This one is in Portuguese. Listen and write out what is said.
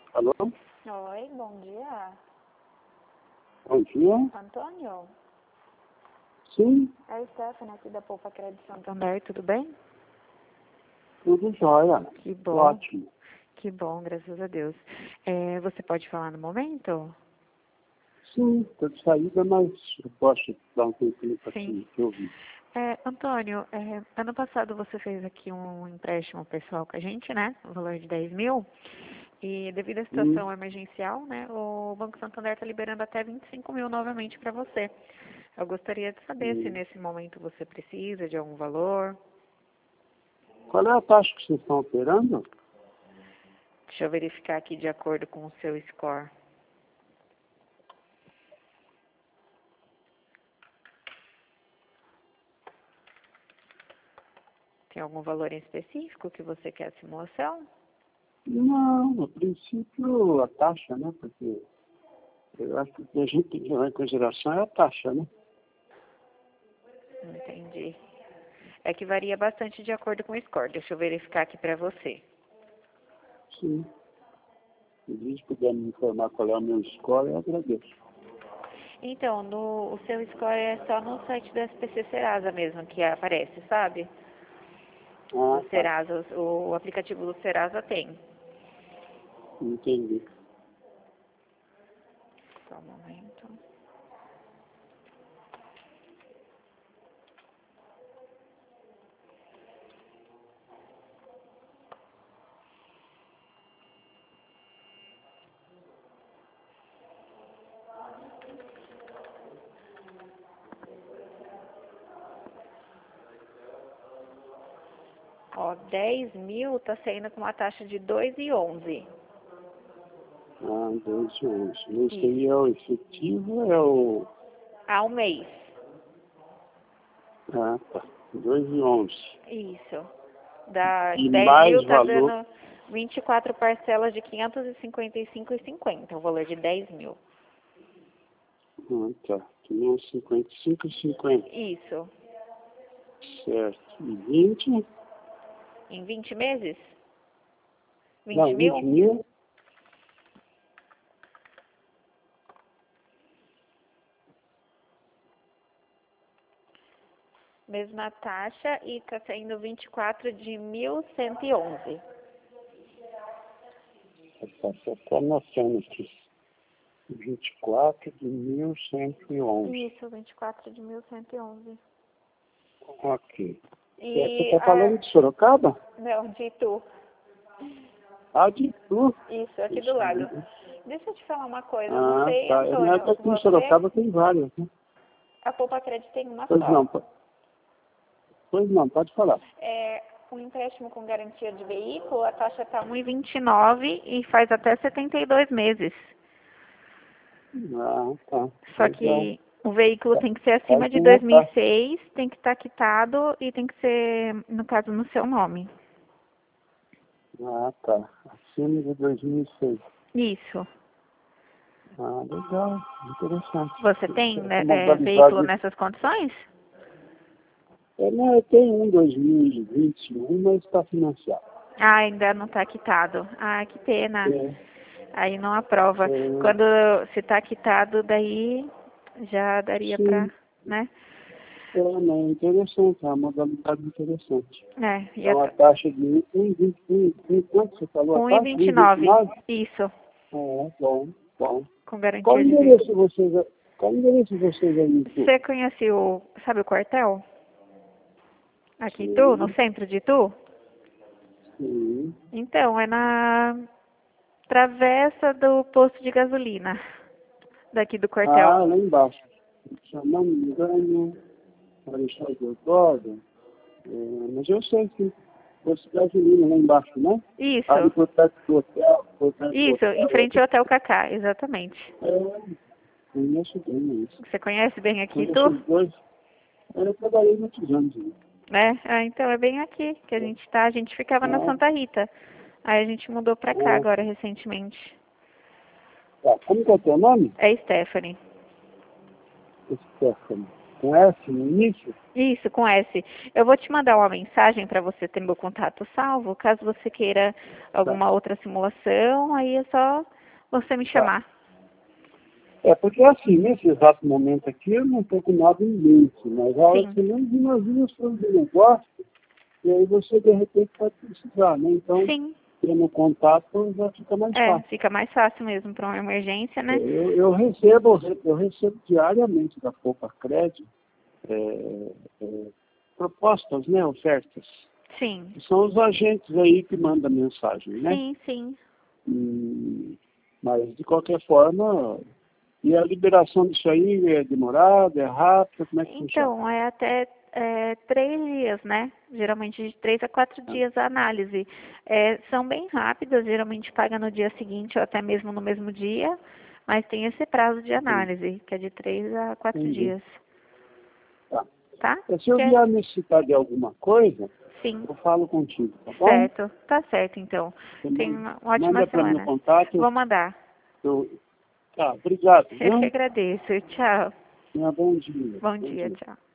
Alô? Oi, bom dia. Bom dia. Antônio? Sim, É a Stephanie aqui da Poupa Crédito Santander, tudo bem? tudo jóia. Que bom, Ótimo. que bom, graças a Deus. Você pode falar no momento? Sim, estou de saída, mas eu posso dar um tempinho para Sim. te ouvir. Antônio, ano passado você fez aqui um empréstimo pessoal com a gente, né? O valor de 10 mil. E devido à situação emergencial, né? O Banco Santander está liberando até 25 mil novamente para você. Eu gostaria de saber se nesse momento você precisa de algum valor. Qual é a taxa que vocês estão operando? Deixa eu verificar aqui de acordo com o seu score. Tem algum valor em específico que você quer simulação? Não, a princípio a taxa, né? Porque eu acho que o que a gente tem que levar em consideração é a taxa, né? Entendi. É que varia bastante de acordo com o score. Deixa eu verificar aqui para você. Sim. Se eles puderem me informar qual é o meu score, eu agradeço. Então, o seu score é só no site do SPC Serasa mesmo que aparece, sabe? Ah, Do tá. Serasa, o aplicativo do Serasa tem. Entendi. Só um momento. Ó, 10 mil tá saindo com uma taxa de 2,11. Ah, 2,11. Esse Isso. aí é o efetivo, é o... Ao mês. Ah, tá. 2,11. Isso. Dá E 10 mais mil tá valor. dando 24 parcelas de 555,50, o valor de 10 mil. Ah, tá. 555,50. Isso. Certo. E 20? Em 20 meses? 20 Não, 20 mil? mil. Mesma taxa e tá saindo 24 de 1.111. Só estou anotando aqui. 24 de 1111. Isso, 24 de 1.111. Ok. Você E está falando de Sorocaba? não, de Itu. Ah, de Tu. Isso, aqui do lado. Deixa eu te falar uma coisa, eu não Ah, sei, tá. Não é que Antônio, aqui em você, Sorocaba tem várias, né? a Poupa Crédito tem uma Pois não, só. pois não, pode falar. Um empréstimo com garantia de veículo, a taxa está 1,29 e faz até 72 meses. Ah, tá. Só Legal. que o veículo Tá. tem que ser acima Faz de uma taxa. 2006, tem que estar quitado e tem que ser, no caso, no seu nome. Ah, tá. Acima de 2006. Isso. Ah, legal. Interessante. Você tem, né, Essa veículo modalidade. nessas condições? Não, eu tenho um 2021, mas está financiado. Ah, ainda não está quitado. Ah, que pena. É, Aí não aprova. é, Quando se está quitado, daí já daria para, sim, né? não, é interessante, é uma modalidade interessante. E É uma taxa de 1,21, quanto você falou a taxa? 1,29. 1,29? Isso, É, bom, bom. com Qual garantia de endereço veículo. vocês, qual endereço vocês aí em Tu? Você conhece sabe o quartel? Aqui em Itu, no Sim, centro de Itu? sim. Então, é na travessa do posto de gasolina, daqui do quartel. Ah, lá embaixo. Se eu não me engano, Marechal Deodoro, mas eu sei que fosse gasolina lá embaixo, né? Ali Isso, por perto do hotel, isso, em frente ao Hotel Cacá, exatamente. conheço bem isso. Você conhece bem aqui, Conheço Itu? os dois. Eu trabalhei muitos anos ali. Né? Ah, então é bem aqui que a gente tá. A gente ficava na Ah, Santa Rita. Aí a gente mudou pra cá ah, agora recentemente. tá. Como que é o teu nome? É Stephanie. Stephanie. com S no início? Isso, com S. Eu vou te mandar uma mensagem para você ter meu contato salvo, caso você queira alguma outra simulação, aí é só você me chamar. É, porque assim, nesse exato momento aqui, eu não estou com nada em mente, mas a hora Sim. que menos nós vamos fazer negócio, e aí você de repente pode precisar, né? Então, Sim. tendo contato já fica mais fácil. Fica mais fácil mesmo para uma emergência, né? Eu recebo diariamente da Poupa Crédito propostas, né, ofertas. Sim. Que são os agentes aí que mandam mensagem, né? Sim, sim. Mas, de qualquer forma, e a liberação disso aí é demorada, é rápida, como é que funciona? Então, é até 3 dias, né? Geralmente de 3 a 4 dias a análise. São bem rápidas, geralmente paga no dia seguinte ou até mesmo no mesmo dia, mas tem esse prazo de análise, que é de 3 a 4 Entendi. dias. Tá. Tá? Se eu vier necessitar de alguma coisa, Sim. eu falo contigo, tá bom? Certo. Tá certo, então. Você Tenha uma ótima manda para meu semana. contato. Vou mandar. Tá, obrigado, Eu que viu? agradeço. Tchau. Tenha bom dia. Bom dia, tchau.